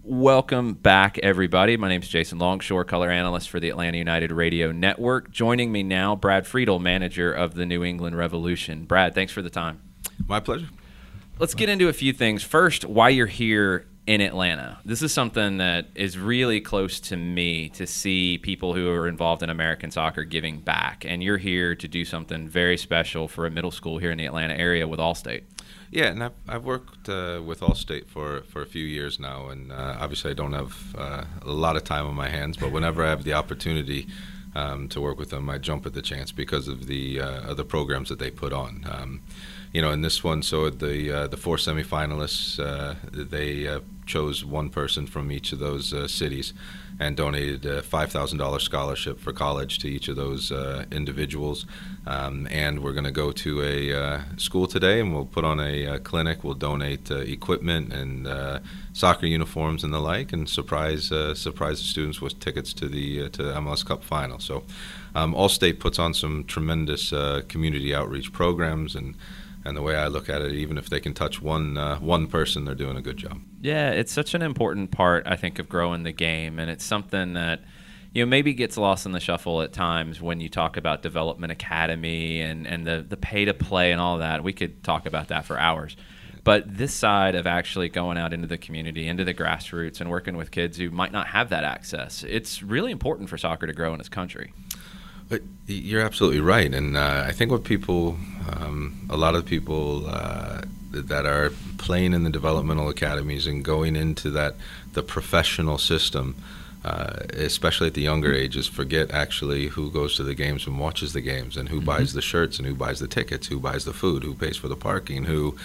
Welcome back, everybody. My name is Jason Longshore, color analyst for the Atlanta United Radio Network. Joining me now, Brad Friedel, manager of the New England Revolution. Brad, thanks for the time. My pleasure. Let's get into a few things. First, why you're here in Atlanta. This is something that is really close to me, to see people who are involved in American soccer giving back. And you're here to do something very special for a middle school here in the Atlanta area with Allstate. Yeah, and I've worked with Allstate for a few years now, and obviously I don't have a lot of time on my hands, but whenever I have the opportunity to work with them, I jump at the chance because of the programs that they put on. In this one, so the four semifinalists, they chose one person from each of those cities and donated a $5,000 scholarship for college to each of those individuals. And we're going to go to a school today, and we'll put on a clinic. We'll donate equipment and soccer uniforms and the like, and surprise the students with tickets to the MLS Cup final. So Allstate puts on some tremendous community outreach programs, and the way I look at it, even if they can touch one person, they're doing a good job. Yeah, it's such an important part, I think, of growing the game, and it's something that maybe gets lost in the shuffle at times when you talk about Development Academy and the pay-to-play and all that. We could talk about that for hours. But this side of actually going out into the community, into the grassroots, and working with kids who might not have that access, it's really important for soccer to grow in this country. But you're absolutely right, and I think what people, a lot of people that are playing in the developmental academies and going into the professional system, especially at the younger ages, forget actually who goes to the games and watches the games, and who buys the shirts, and who buys the tickets, who buys the food, who pays for the parking, who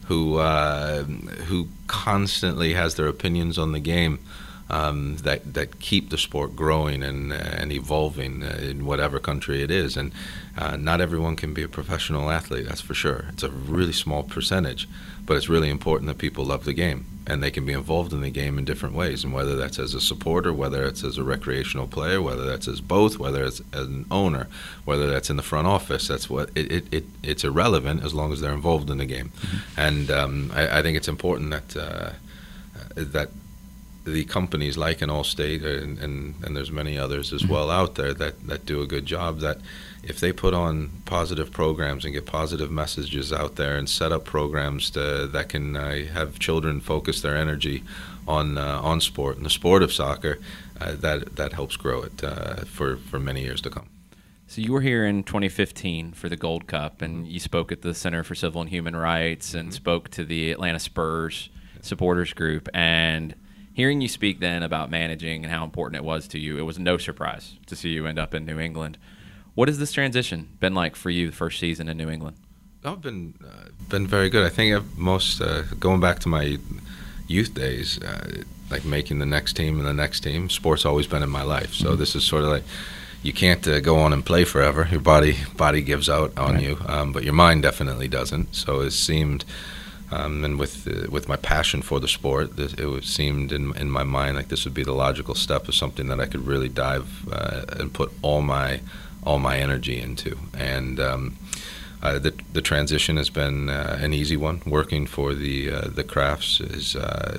constantly has their opinions on the game. That keep the sport growing and evolving in whatever country it is. And not everyone can be a professional athlete, that's for sure. It's a really small percentage, but it's really important that people love the game, and they can be involved in the game in different ways, and whether that's as a supporter, whether it's as a recreational player, whether that's as both, whether it's as an owner, whether that's in the front office. That's what it's irrelevant as long as they're involved in the game. Mm-hmm. And I think it's important that the companies like an Allstate and there's many others as well out there that do a good job, that if they put on positive programs and get positive messages out there and set up programs that can have children focus their energy on sport and the sport of soccer, that helps grow it for many years to come. So you were here in 2015 for the Gold Cup, and you spoke at the Center for Civil and Human Rights and spoke to the Atlanta Spurs supporters group. And hearing you speak then about managing and how important it was to you, it was no surprise to see you end up in New England. What has this transition been like for you the first season in New England? I've been very good. I think going back to my youth days, like making the next team and the next team, sport's always been in my life. So This is sort of like, you can't go on and play forever. Your body gives out on you, but your mind definitely doesn't. So it seemed... and with my passion for the sport, it seemed in my mind like this would be the logical step of something that I could really dive and put all my energy into. And the transition has been an easy one. Working for the Crafts it's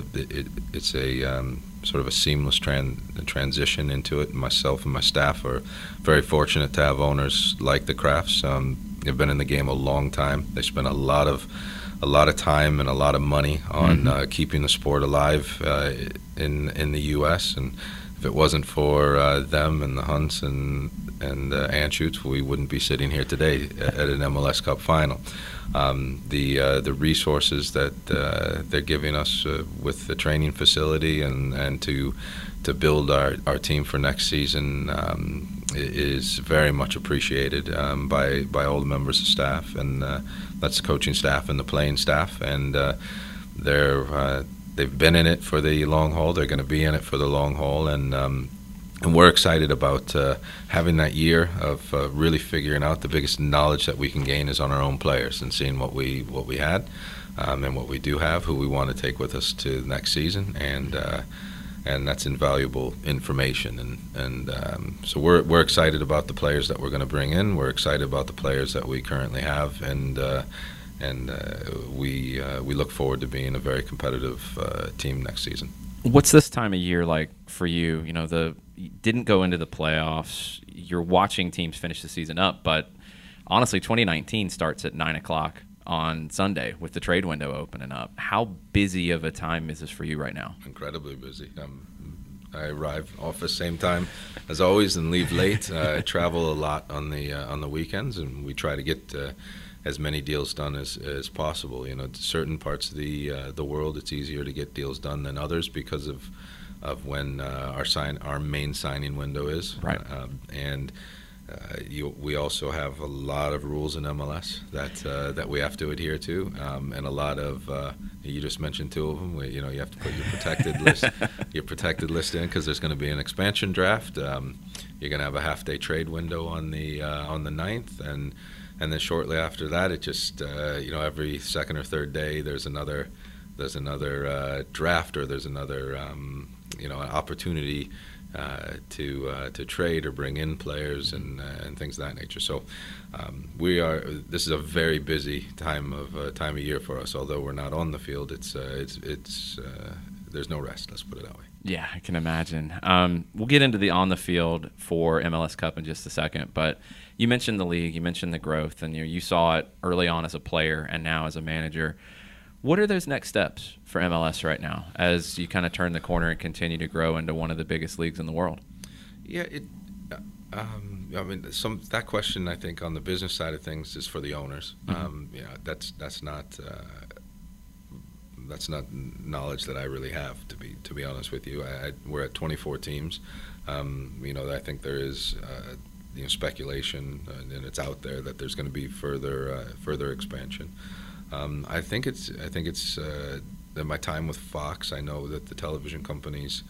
a sort of a seamless transition into it. Myself and my staff are very fortunate to have owners like the Crafts. They've been in the game a long time. They spend a lot of time and a lot of money on keeping the sport alive in the U.S. And if it wasn't for them and the Hunts and Anschutz, we wouldn't be sitting here today at an MLS Cup final. The resources that they're giving us with the training facility and to build our team for next season is very much appreciated by all the members of staff, and that's the coaching staff and the playing staff, and they've been in it for the long haul. They're going to be in it for the long haul, and we're excited about having that year of really figuring out. The biggest knowledge that we can gain is on our own players and seeing what we had and what we do have, who we want to take with us to the next season, and that's invaluable information. And so we're excited about the players that we're going to bring in. We're excited about the players that we currently have, and we look forward to being a very competitive team next season. What's this time of year like for you? You didn't go into the playoffs. You're watching teams finish the season up, but honestly, 2019 starts at 9:00 on Sunday with the trade window opening up. How busy of a time is this for you right now? Incredibly busy. I arrive office same time as always and leave late. I travel a lot on the weekends, and we try to get as many deals done as possible. Certain parts of the world, it's easier to get deals done than others because of when our main signing window is. Right. We also have a lot of rules in MLS that we have to adhere to, and a lot of you just mentioned two of them. You have to put your protected list in because there's going to be an expansion draft. You're going to have a half-day trade window on the 9th, and then shortly after that, it just every second or third day there's another draft, or there's another an opportunity to trade or bring in players and things of that nature. So this is a very busy time of year for us. Although we're not on the field, it's there's no rest. Let's put it that way. Yeah, I can imagine. We'll get into the on the field for MLS Cup in just a second, but you mentioned the league, you mentioned the growth, and you saw it early on as a player and now as a manager. What are those next steps for MLS right now as you kind of turn the corner and continue to grow into one of the biggest leagues in the world? Yeah, that question, I think, on the business side of things is for the owners. Mm-hmm. That's not knowledge that I really have, to be honest with you. We're at 24 teams. I think there is speculation, and it's out there that there's going to be further expansion. I think it's that my time with Fox, I know that the television companies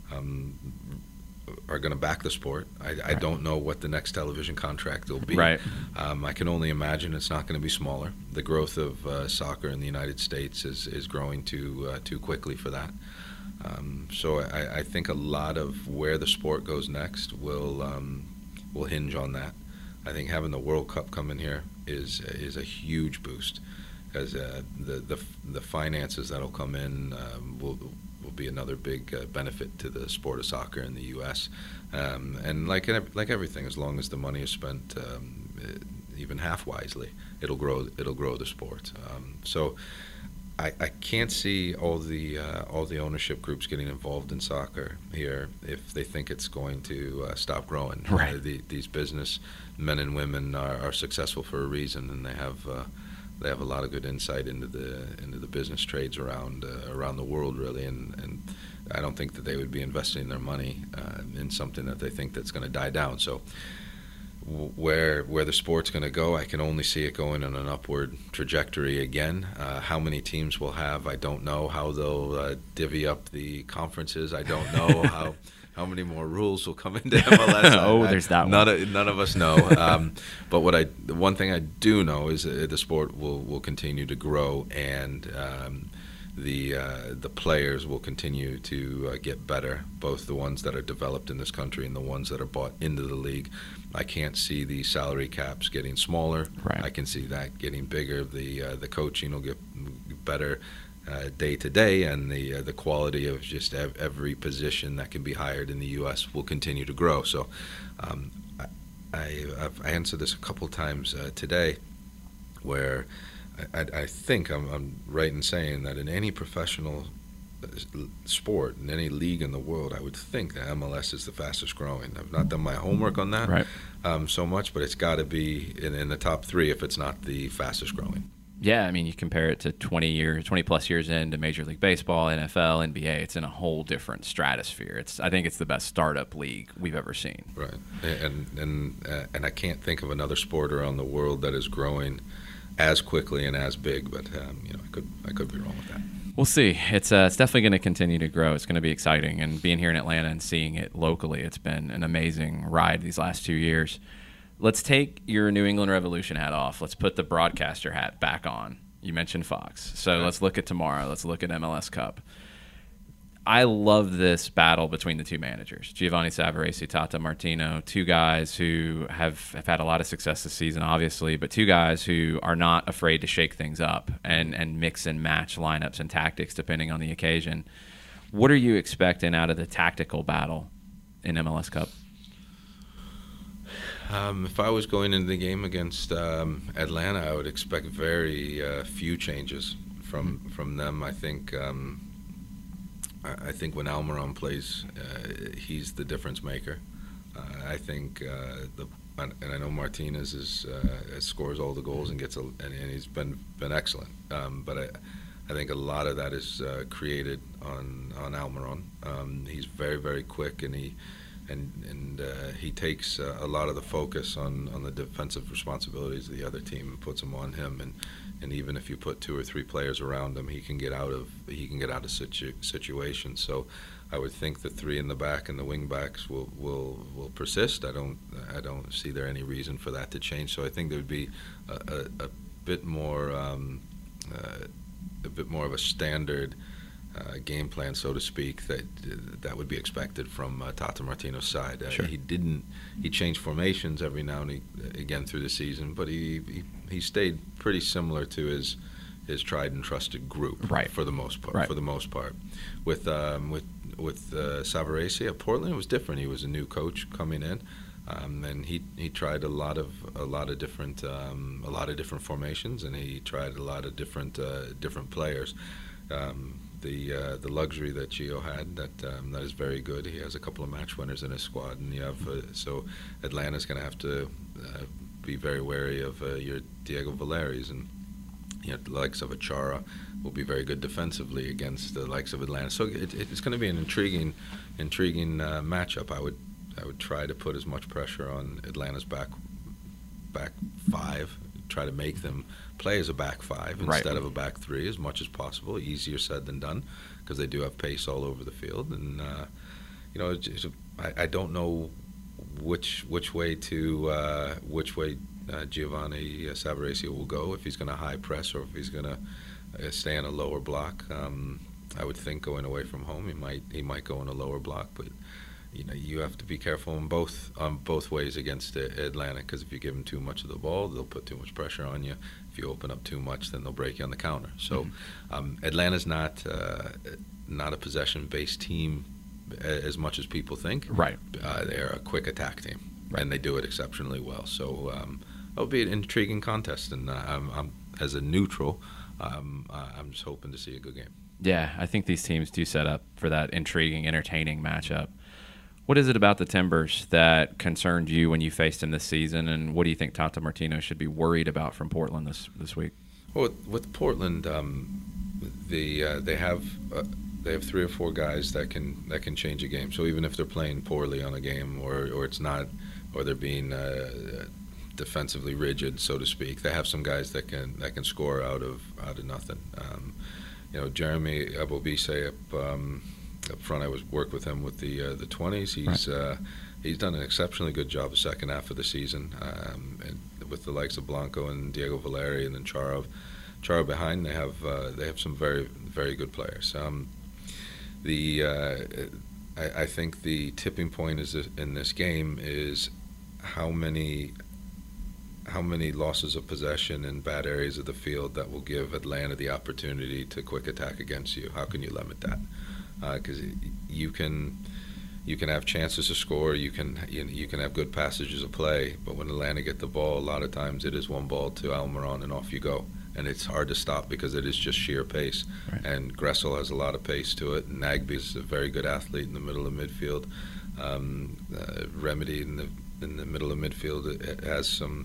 are going to back the sport. I don't know what the next television contract will be. Right. I can only imagine it's not going to be smaller. The growth of soccer in the United States is growing too quickly for that. So I think a lot of where the sport goes next will hinge on that. I think having the World Cup come in here is a huge boost, as the finances that'll come in will be another big benefit to the sport of soccer in the U.S. And like everything, as long as the money is spent even half wisely, it'll grow the sport. So I can't see all the ownership groups getting involved in soccer here if they think it's going to stop growing. Right. These business men and women are successful for a reason, and they have a lot of good insight into the business trades around the world, really, and I don't think that they would be investing their money in something that they think that's going to die down. So where the sport's going to go, I can only see it going on an upward trajectory again. How many teams we'll have, I don't know. How they'll divvy up the conferences, I don't know. How many more rules will come into MLS? There's that one. None of us know. But the one thing I do know is that the sport will continue to grow, and the players will continue to get better, both the ones that are developed in this country and the ones that are bought into the league. I can't see the salary caps getting smaller. Right. I can see that getting bigger. The coaching will get better day to day, and the quality of just every position that can be hired in the U.S. will continue to grow. So I've answered this a couple times today, where I think I'm right in saying that in any professional sport, in any league in the world, I would think that MLS is the fastest growing. I've not done my homework on that so much, but it's got to be in the top three if it's not the fastest growing. Yeah, I mean, you compare it to 20-plus years into Major League Baseball, NFL, NBA, it's in a whole different stratosphere. I think it's the best startup league we've ever seen. Right, and I can't think of another sport around the world that is growing as quickly and as big, but I could be wrong with that. We'll see. It's definitely going to continue to grow. It's going to be exciting, and being here in Atlanta and seeing it locally, it's been an amazing ride these last 2 years. Let's take your New England Revolution hat off. Let's put the broadcaster hat back on. You mentioned Fox. So Let's look at tomorrow. Let's look at MLS Cup. I love this battle between the two managers, Giovanni Savarese, Tata Martino, two guys who have had a lot of success this season, obviously, but two guys who are not afraid to shake things up and mix and match lineups and tactics depending on the occasion. What are you expecting out of the tactical battle in MLS Cup? If I was going into the game against Atlanta, I would expect very few changes from them. I think when Almiron plays, he's the difference maker. I think and I know Martinez scores all the goals and and he's been excellent. But I think a lot of that is created on Almiron. He's very, very quick, and he takes a lot of the focus on the defensive responsibilities of the other team and puts them on him. And even if you put 2 or 3 players around him, he can get out of situations. So I would think the 3 in the back and the wing backs will persist. I don't see there any reason for that to change. So I think there would be a bit more of a standard game plan, so to speak, that would be expected from Tata Martino's side. Sure. He changed formations every now and again through the season, but he stayed pretty similar to his tried and trusted group, right, for the most part. Right. For the most part, with Savarese at Portland, it was different. He was a new coach coming in. And he tried a lot of different formations, and he tried a lot of different players. The luxury that Gio had that is very good. He has a couple of match winners in his squad, and you have so Atlanta's going to have to be very wary of your Diego Valeris, and the likes of Achara will be very good defensively against the likes of Atlanta. So it's going to be an intriguing matchup. I would try to put as much pressure on Atlanta's back 5, try to make them play as a back 5 instead of a back 3 as much as possible. Easier said than done, because they do have pace all over the field. And I don't know which way Giovanni Savarese will go, if he's going to high press or if he's going to stay in a lower block. I would think going away from home, he might go in a lower block, but you have to be careful on both ways against Atlanta, because if you give them too much of the ball, they'll put too much pressure on you. If you open up too much, then they'll break you on the counter. So Atlanta's not a possession-based team as much as people think. Right. They're a quick attack team, right, and they do it exceptionally well. So it'll be an intriguing contest, and I'm as a neutral, I'm just hoping to see a good game. Yeah, I think these teams do set up for that intriguing, entertaining matchup. What is it about the Timbers that concerned you when you faced them this season, and what do you think Tata Martino should be worried about from Portland this week? Well, with Portland, they have 3 or 4 guys that can change a game. So even if they're playing poorly on a game, or it's not, or they're being defensively rigid, so to speak, they have some guys that can score out of nothing. Jeremy Abobise up front, I worked with him with the 20s. He's done an exceptionally good job the second half of the season, and with the likes of Blanco and Diego Valeri, and then Chara behind. They have some very, very good players. I think the tipping point in this game is how many losses of possession in bad areas of the field that will give Atlanta the opportunity to quick attack against you. How can you limit that? Because you can have chances to score, you can have good passages of play, but when Atlanta get the ball, a lot of times it is one ball to Almiron and off you go, and it's hard to stop because it is just sheer pace. Right. And Gressel has a lot of pace to it. Nagby's a very good athlete in the middle of midfield. Remedy in the middle of midfield has some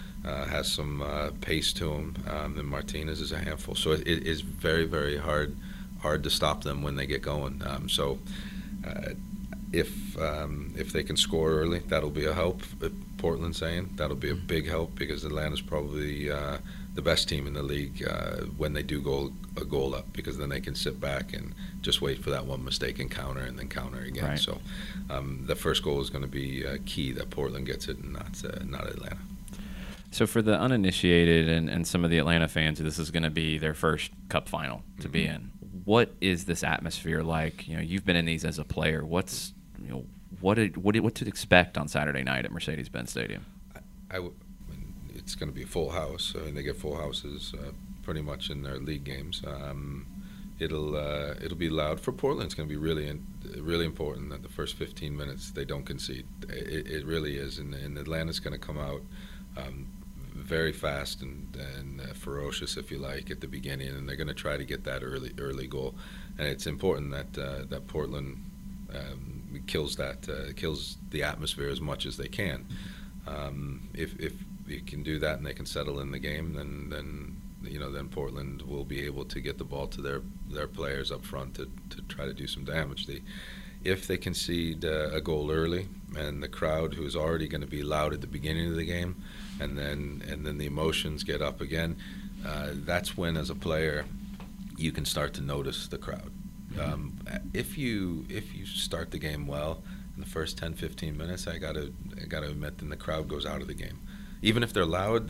pace to him. And Martinez is a handful, so it is very, very hard to stop them when they get going. If they can score early, that'll be a help. Portland saying that'll be a big help, because Atlanta's probably the best team in the league when they do go a goal up, because then they can sit back and just wait for that one mistake and counter, and then counter again. Right. So the first goal is going to be key that Portland gets it, and not Atlanta. So for the uninitiated and some of the Atlanta fans, this is going to be their first Cup final to be in. What is this atmosphere like? You've been in these as a player. What to expect on Saturday night at Mercedes-Benz Stadium? It's going to be a full house. I mean, they get full houses pretty much in their league games. it'll be loud. For Portland, it's going to be really important that the first 15 minutes they don't concede. It really is, and Atlanta's going to come out very fast and ferocious, if you like, at the beginning, and they're going to try to get that early goal. And it's important that Portland kills the atmosphere as much as they can. If you can do that and they can settle in the game, then Portland will be able to get the ball to their players up front to try to do some damage. If they concede a goal early, and the crowd, who is already going to be loud at the beginning of the game, and then the emotions get up again, that's when, as a player, you can start to notice the crowd. If you start the game well in the first 10-15 minutes, I gotta admit, then the crowd goes out of the game. Even if they're loud,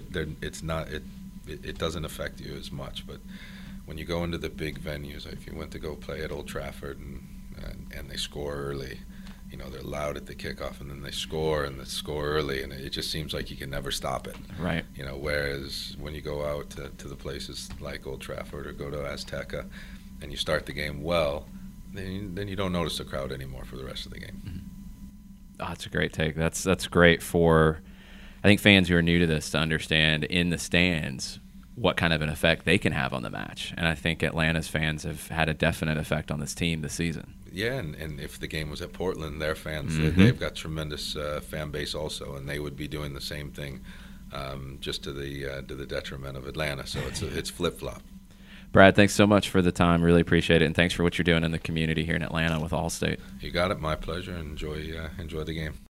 it doesn't affect you as much. But when you go into the big venues, if you went to go play at Old Trafford and they score early, they're loud at the kickoff, and then they score early, and it just seems like you can never stop it. Right. Whereas when you go out to the places like Old Trafford or go to Azteca, and you start the game well, then you don't notice the crowd anymore for the rest of the game. Mm-hmm. Oh, that's a great take. That's great for, I think, fans who are new to this to understand in the stands what kind of an effect they can have on the match. And I think Atlanta's fans have had a definite effect on this team this season. Yeah, and if the game was at Portland, their fans, Mm-hmm. they've got tremendous fan base also, and they would be doing the same thing, just to the detriment of Atlanta. So it's flip-flop. Brad, thanks so much for the time. Really appreciate it, and thanks for what you're doing in the community here in Atlanta with Allstate. You got it. My pleasure. Enjoy the game.